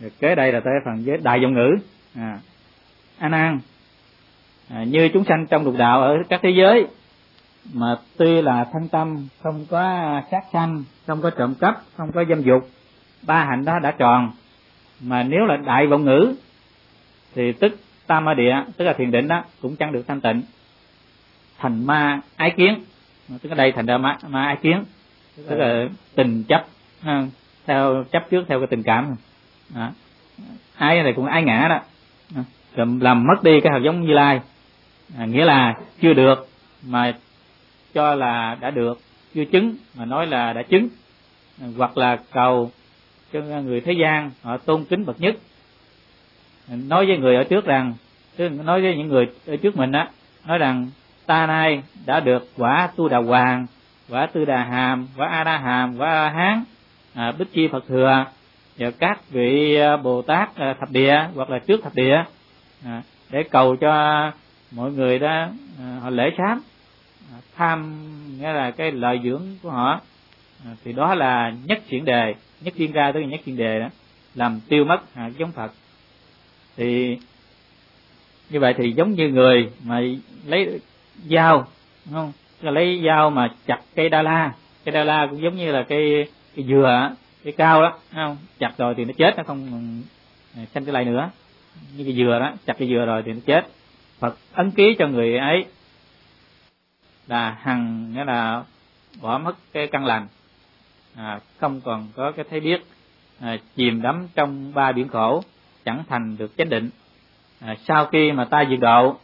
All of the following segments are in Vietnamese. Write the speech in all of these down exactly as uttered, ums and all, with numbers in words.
Kế đây là tới phần với đại vọng ngữ. À, A Nan, à, như chúng sanh trong lục đạo ở các thế giới mà tuy là thân tâm không có sát sanh, không có trộm cắp, không có dâm dục, ba hạnh đó đã tròn, mà nếu là đại vọng ngữ thì tức tam ma địa, tức là thiền định đó cũng chẳng được thanh tịnh, thành ma ái kiến, tức ở đây thành ra ma, ma ái kiến, tức là tình chấp, theo chấp trước theo cái tình cảm. Đó. Ái này cũng ái ngã đó, rồi làm mất đi cái hạt giống Như Lai, à, nghĩa là chưa được mà cho là đã được, chưa chứng mà nói là đã chứng, hoặc là cầu cho người thế gian họ tôn kính bậc nhất, nói với người ở trước rằng, tức nói với những người ở trước mình á, nói rằng ta nay đã được quả Tu Đà Hoàng, quả Tư Đà Hàm, quả A Đa Hàm, quả A Hán, à, Bích Chi Phật Thừa, và các vị Bồ Tát thập địa hoặc là trước thập địa, à, để cầu cho mọi người đó à, họ lễ sám, à, tham nghĩa là cái lợi dưỡng của họ, à, thì đó là nhất chuyển đề, nhất chuyên ra tới nhất chuyên đề đó, làm tiêu mất hạt giống Phật. Thì như vậy thì giống như người mà lấy dao, đúng không? Tức là lấy dao mà chặt cây đa la, cây đa la cũng giống như là cây cây dừa, cây cao đó, đúng không? Chặt rồi thì nó chết, nó không xanh cái lại nữa. Như cây dừa đó, chặt cây dừa rồi thì nó chết. Phật ấn ký cho người ấy là hằng, nghĩa là bỏ mất cái căn lành, à, không còn có cái thấy biết, à, chìm đắm trong ba biển khổ, chẳng thành được chánh định. À, sau khi mà ta diệt độ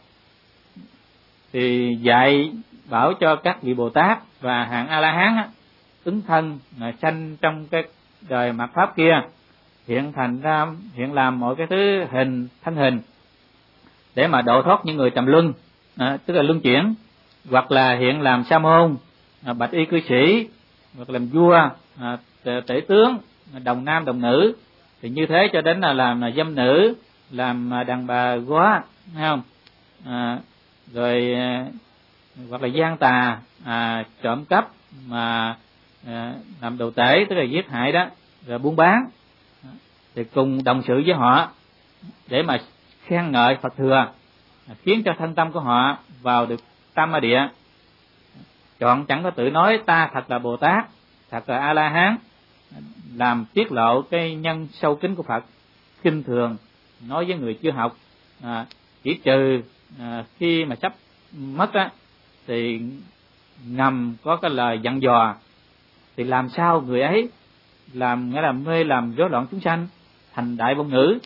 thì dạy bảo cho các vị Bồ Tát và hạng A La Hán á, ứng thân là sanh trong cái đời mạt pháp kia, hiện thành ra hiện làm mọi cái thứ hình thân hình để mà độ thoát những người trầm luân, à, tức là luân chuyển, hoặc là hiện làm sa môn, à, bạch y cư sĩ, hoặc làm vua, à, tể tướng, đồng nam đồng nữ, thì như thế cho đến là làm là dâm nữ, làm đàn bà góa, thấy không? À, rồi hoặc là gian tà, à, trộm cắp, mà à, làm đồ tể, tức là giết hại đó, rồi buôn bán, thì cùng đồng sự với họ để mà khen ngợi Phật Thừa, khiến cho thân tâm của họ vào được tam ma địa. Chọn chẳng có tự nói ta thật là Bồ Tát, thật là A La Hán, làm tiết lộ cái nhân sâu kín của Phật, khinh thường nói với người chưa học, à, chỉ trừ à, khi mà sắp mất á thì ngầm có cái lời dặn dò, thì làm sao người ấy làm, nghĩa là mê làm rối loạn chúng sanh, thành đại vọng ngữ.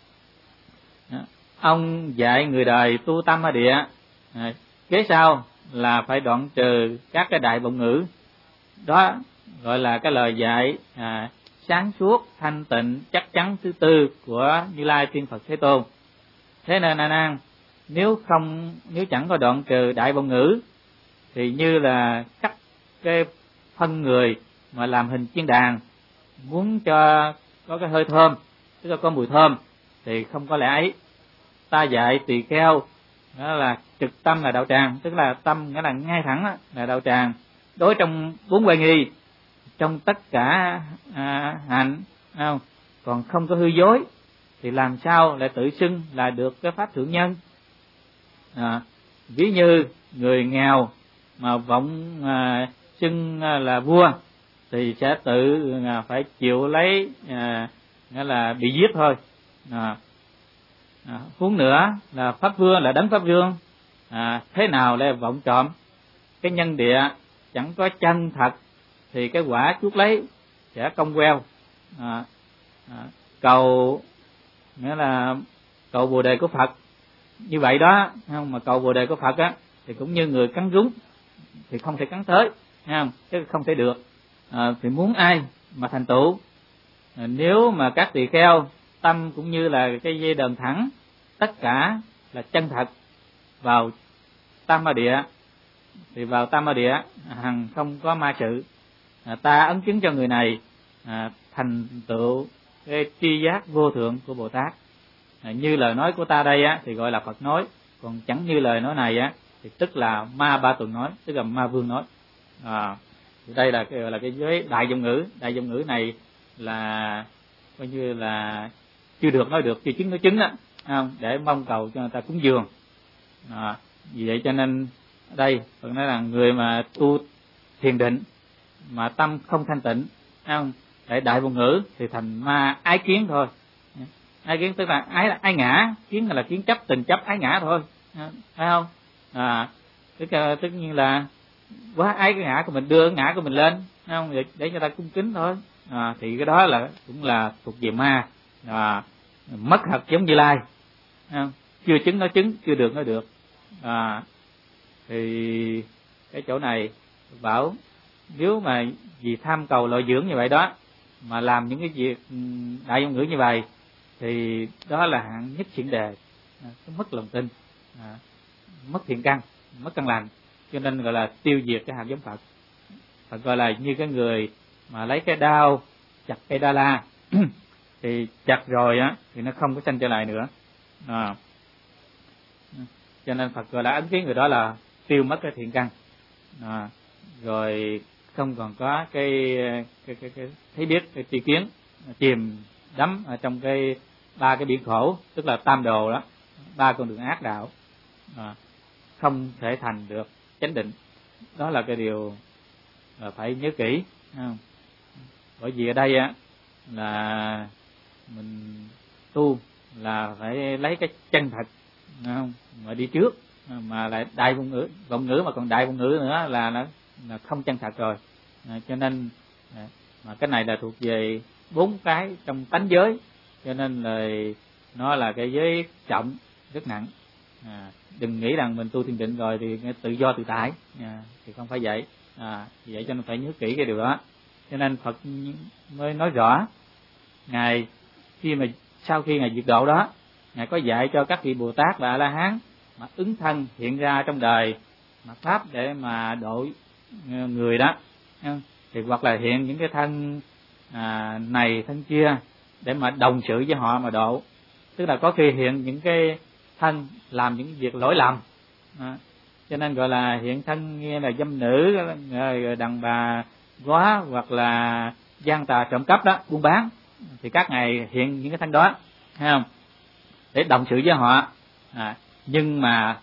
Ông dạy người đời tu tam ma địa, à, kế sau là phải đoạn trừ các cái đại vọng ngữ, đó gọi là cái lời dạy à, sáng suốt thanh tịnh chắc chắn thứ tư của Như Lai Thiên Phật Thế Tôn. Thế nên A Nan, nếu không nếu chẳng có đoạn trừ đại vọng ngữ thì như là cắt cái phân người mà làm hình chiên đàn, muốn cho có cái hơi thơm, tức là có mùi thơm, thì không có lẽ ấy. Ta dạy tỳ kheo đó là trực tâm là đạo tràng, tức là tâm nghĩa là ngay thẳng là đạo tràng, đối trong bốn huệ nghi, trong tất cả à, hạnh, không? Còn không có hư dối, thì làm sao lại tự xưng là được cái pháp thượng nhân? À, ví như người nghèo mà vọng à, xưng là vua thì sẽ tự à, phải chịu lấy à, nghĩa là bị giết thôi. À, à, huống nữa là pháp vương là đấng pháp vương, à, thế nào lại vọng trộm cái nhân địa chẳng có chân thật, thì cái quả chuốc lấy sẽ cong queo. À, à, cầu nghĩa là cầu bồ đề của Phật như vậy đó, không? Mà cầu bồ đề của Phật á thì cũng như người cắn rúng thì không thể cắn tới, không? Chứ không thể được. À, thì muốn ai mà thành tựu, à, nếu mà các tỳ kheo tâm cũng như là cái dây đờn thẳng, tất cả là chân thật vào tam ma địa, thì vào tam ma địa hằng không có ma sự. À, ta ấn chứng cho người này à, thành tựu cái tri giác vô thượng của Bồ Tát. À, như lời nói của ta đây á thì gọi là Phật nói, còn chẳng như lời nói này á thì tức là ma ba tuần nói, tức là ma vương nói. À, đây là cái gọi là cái giới đại vọng ngữ. Đại vọng ngữ này là coi như là chưa được nói được, chưa chứng nói chứng á, không? Để mong cầu cho người ta cúng dường. À, vì vậy cho nên ở đây Phật nói là người mà tu thiền định mà tâm không thanh tịnh, không? Để đại vô ngữ thì thành ma ái kiến thôi. Ái kiến tức là ái là ái ngã, kiến là kiến chấp, tình chấp, ái ngã thôi, phải không? À, tức tất nhiên là quá ái cái ngã của mình, đưa cái ngã của mình lên, không? Để, để cho ta cung kính thôi. À, thì cái đó là cũng là thuộc về ma. À, mất thật giống Như Lai, không? Chưa chứng nói chứng, chưa được nói được. À, thì cái chỗ này bảo nếu mà vì tham cầu lợi dưỡng như vậy đó mà làm những cái việc đại vô ngữ như vậy thì đó là hạng nhất thiện đề, à, mất lòng tin, à, mất thiện căn, mất căn lành, cho nên gọi là tiêu diệt cái hạt giống Phật. Phật gọi là như cái người mà lấy cái đao chặt cây đa la thì chặt rồi á thì nó không có sanh trở lại nữa. À, cho nên Phật gọi là ấn kiến người đó là tiêu mất cái thiện căn, à, rồi không còn có cái cái cái, cái thấy biết, cái tri kiến, chìm đắm ở trong cái ba cái biển khổ, tức là tam đồ đó, ba con đường ác đạo, à, không thể thành được chánh định. Đó là cái điều là phải nhớ kỹ, không? Bởi vì ở đây á là mình tu là phải lấy cái chân thật, không? Mà đi trước mà lại đại vọng ngữ, vọng ngữ mà còn đại vọng ngữ nữa là nó là không chân thật rồi. À, cho nên à, mà cái này là thuộc về bốn cái trong tánh giới, cho nên là nó là cái giới trọng rất nặng. À, đừng nghĩ rằng mình tu thiền định rồi thì tự do tự tại, à, thì không phải vậy. À, vì vậy cho nên phải nhớ kỹ cái điều đó. Cho nên Phật mới nói rõ, ngài khi mà sau khi ngài diệt độ đó, ngài có dạy cho các vị Bồ Tát và A La Hán mà ứng thân hiện ra trong đời mà pháp để mà độ người đó, thì hoặc là hiện những cái thân à, này thân kia để mà đồng sự với họ mà độ. Tức là có khi hiện những cái thân làm những việc lỗi lầm, à, cho nên gọi là hiện thân như là dâm nữ, đàn bà góa, hoặc là gian tà trộm cắp đó, buôn bán, thì các ngài hiện những cái thân đó, thấy không? Để đồng sự với họ, à, nhưng mà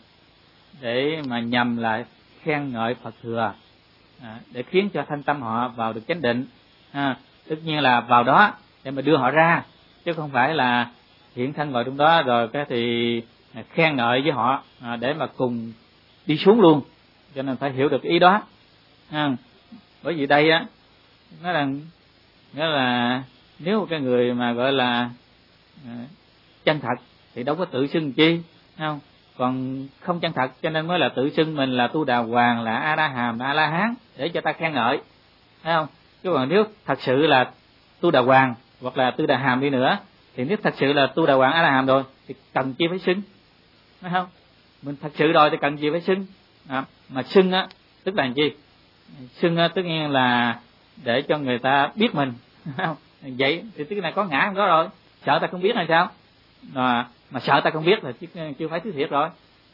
để mà nhằm lại khen ngợi Phật thừa, à, để khiến cho thanh tâm họ vào được chánh định, à, tất nhiên là vào đó để mà đưa họ ra, chứ không phải là hiện thân vào trong đó rồi cái thì khen ngợi với họ, à, để mà cùng đi xuống luôn. Cho nên phải hiểu được ý đó, à, bởi vì đây á nó là nghĩa là nếu cái người mà gọi là à, chân thật thì đâu có tự xưng chi, không? Còn không chân thật cho nên mới là tự xưng mình là Tu Đà Hoàng, là A La Hàm, là A La Hán để cho ta khen ngợi, thấy không? Chứ còn nếu thật sự là Tu Đà Hoàng hoặc là Tu Đà Hàm đi nữa, thì nếu thật sự là Tu Đà Hoàng, A La Hàm rồi thì cần chi phải xưng, thấy không? Mình thật sự rồi thì cần gì phải xưng, à, mà xưng á tức là gì? Xưng á tất nhiên là để cho người ta biết mình, không? Vậy thì tức là có ngã không đó rồi, sợ ta không biết là sao? À, mà sợ ta không biết là chứ chưa phải thứ thiệt rồi,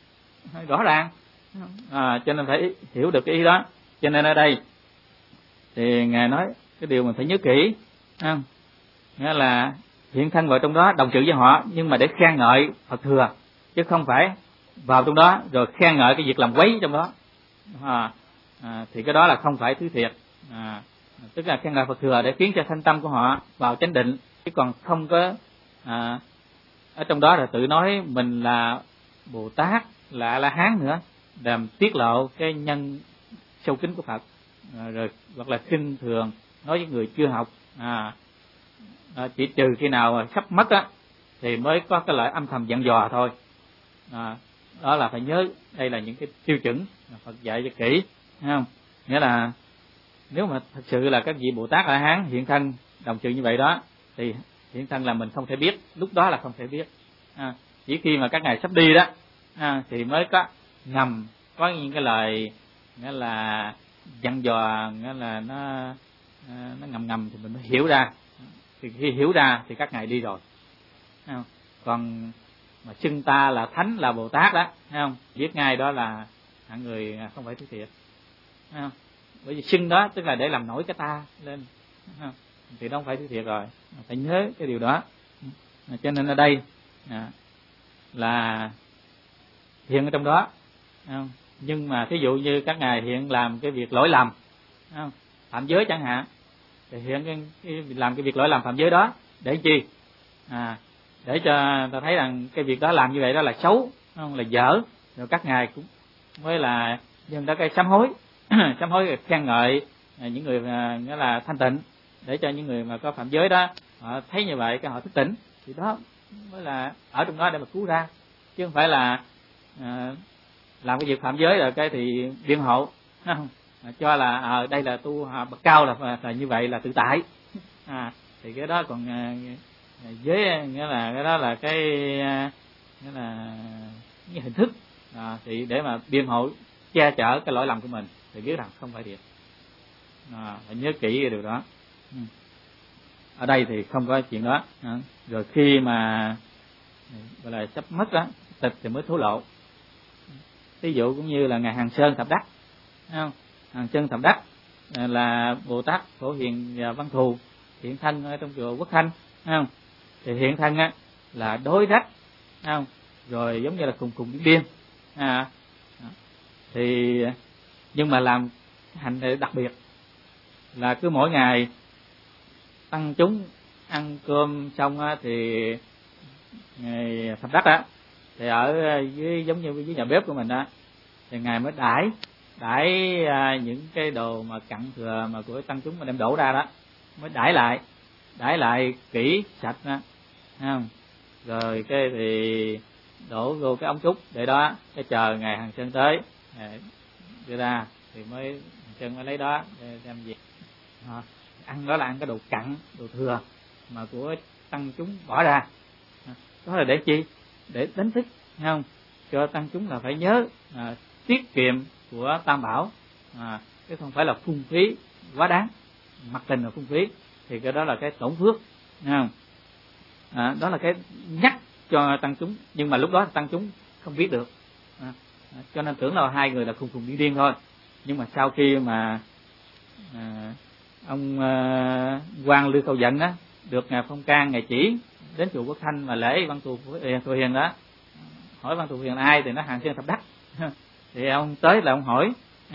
rõ ràng. À, cho nên phải hiểu được cái ý đó. Cho nên ở đây thì ngài nói cái điều mình phải nhớ kỹ, không? Nghĩa là hiện thân vào trong đó đồng sự với họ, nhưng mà để khen ngợi Phật thừa, chứ không phải vào trong đó rồi khen ngợi cái việc làm quấy trong đó, à, à, thì cái đó là không phải thứ thiệt. À, tức là khen ngợi Phật thừa để khiến cho thanh tâm của họ vào chánh định, chứ còn không có à, ở trong đó là tự nói mình là Bồ Tát, là A La Hán nữa, làm tiết lộ cái nhân sâu kín của Phật, à, rồi hoặc là khinh thường nói với người chưa học, à, à, chỉ trừ khi nào sắp mất á thì mới có cái lợi âm thầm dặn dò thôi. À, đó là phải nhớ đây là những cái tiêu chuẩn Phật dạy cho kỹ, thấy không? Nghĩa là nếu mà thật sự là các vị Bồ Tát A La Hán hiện thân đồng sự như vậy đó thì hiện thân là mình không thể biết, lúc đó là không thể biết, à, chỉ khi mà các ngài sắp đi đó, à, thì mới có ngầm có những cái lời nghĩa là dặn dò, nghĩa là nó nó ngầm ngầm thì mình mới hiểu ra. Thì khi hiểu ra thì các ngài đi rồi, thấy không? Còn mà xưng ta là thánh, là Bồ Tát đó, thấy không? Biết ngay đó là hạng người không phải thứ thiệt, thấy không? Bởi vì xưng đó tức là để làm nổi cái ta lên, thấy không? Thì đó không phải thứ thiệt rồi, phải nhớ cái điều đó. À, cho nên ở đây à, là hiện ở trong đó, không? Nhưng mà thí dụ như các ngài hiện làm cái việc lỗi lầm, không? Phạm giới chẳng hạn, thì hiện cái, cái, làm cái việc lỗi lầm phạm giới đó để chi? À, để cho ta thấy rằng cái việc đó làm như vậy đó là xấu, không? Là dở, rồi các ngài cũng mới là nhân đó cái sám hối, sám hối khen ngợi những người nghĩa là thanh tịnh, để cho những người mà có phạm giới đó họ thấy như vậy cái họ thức tỉnh, thì đó mới là ở trong đó để mà cứu ra, chứ không phải là à, làm cái việc phạm giới rồi cái thì biện hộ, không? À, cho là ở à, đây là tu bậc cao là, là như vậy là tự tại, à, thì cái đó còn à, với nghĩa là cái đó là cái à, nghĩa là cái hình thức, à, thì để mà biện hộ che chở cái lỗi lầm của mình thì biết rằng không phải thiệt, à, phải nhớ kỹ điều đó. Ừ. Ở đây thì không có chuyện đó, à, rồi khi mà gọi là sắp mất đó tịch thì mới thổ lộ. Ví dụ cũng như là ngài Hàng Sơn Thập Đắc, không? Hàng Sơn Thập Đắc là Bồ Tát Phổ Hiền và Văn Thù hiện thân ở trong chùa Quốc Thanh, không? Thì hiện thân á là đối rách, không? Rồi giống như là cùng cùng điên điên, à, thì nhưng mà làm hành đặc biệt là cứ mỗi ngày tăng chúng ăn cơm xong á, thì ngài Thập Đắc á thì ở dưới giống như dưới nhà bếp của mình á, thì ngài mới đãi đãi à, những cái đồ mà cặn thừa mà của tăng chúng mà đem đổ ra đó, mới đãi lại đãi lại kỹ sạch á, không? Rồi cái thì đổ vô cái ống trúc để đó, cái chờ ngày Hàng Sơn tới đưa ra thì mới Hàng Sơn mới lấy đó để đem về. À, ăn đó là ăn cái đồ cặn, đồ thừa mà của tăng chúng bỏ ra, à, đó là để chi? Để đánh thức, không? Cho tăng chúng là phải nhớ à, tiết kiệm của Tam Bảo, à, chứ không phải là phung phí quá đáng, mặc tình là phung phí, thì cái đó là cái tổn phước, không? À, đó là cái nhắc cho tăng chúng, nhưng mà lúc đó tăng chúng không biết được, à, cho nên tưởng là hai người là cùng cùng đi điên thôi. Nhưng mà sau khi mà à, ông à, quan Lưu Cầu Dẫn á được ngài Phong Can ngài chỉ đến chùa Quốc Thanh mà lễ Văn Thù Thù Hiền đó, hỏi Văn Thù Hiền ai thì nó Hàng Sơn Thập Đắc, thì ông tới là ông hỏi,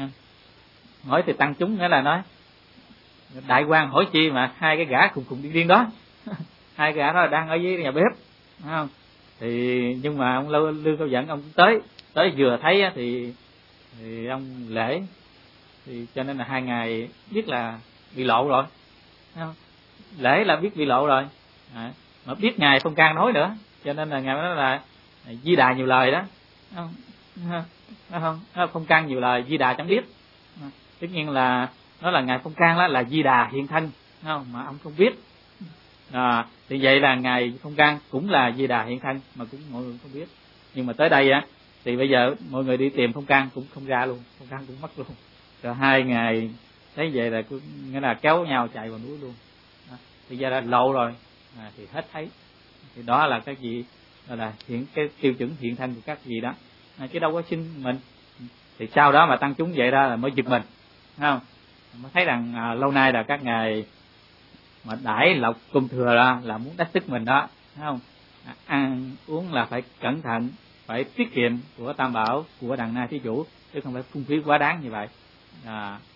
hỏi thì tăng chúng nghĩa là nói đại quan hỏi chi mà hai cái gã cùng cùng đi điên đó, hai gã đó đang ở dưới nhà bếp, không? Thì nhưng mà ông Lưu, Lưu Cao Dẫn ông tới tới vừa thấy á, thì thì ông lễ, thì cho nên là hai ngày biết là bị lộ rồi, không? Lễ là biết bị lộ rồi, à, mà biết ngài Phong Can nói nữa, cho nên là ngài nói là Di Đà nhiều lời đó, không? Nó không, nó Phong Can nhiều lời, Di Đà chẳng biết, tất nhiên là nó là ngài Phong Can đó là Di Đà hiện thân, không? Mà ông không biết, à, thì vậy là ngài Phong Can cũng là Di Đà hiện thân mà cũng mọi người không biết. Nhưng mà tới đây á thì bây giờ mọi người đi tìm Phong Can cũng không ra luôn, Phong Can cũng mất luôn, rồi hai ngày thấy vậy là cứ nghĩa là kéo nhau chạy vào núi luôn, à, thì giờ là lộ rồi, à, thì hết thấy, thì đó là cái gì, đó là hiện cái tiêu chuẩn hiện thân của các gì đó, à, chứ đâu có xin mình. Thì sau đó mà tăng chúng vậy ra là mới giật mình, không? Mới thấy rằng à, lâu nay là các ngài mà đãi lộc cung thừa ra là muốn đánh thức mình đó, thấy không? À, ăn uống là phải cẩn thận, phải tiết kiệm của Tam Bảo, của đàn na thí chủ, chứ không phải phung phí quá đáng như vậy, à,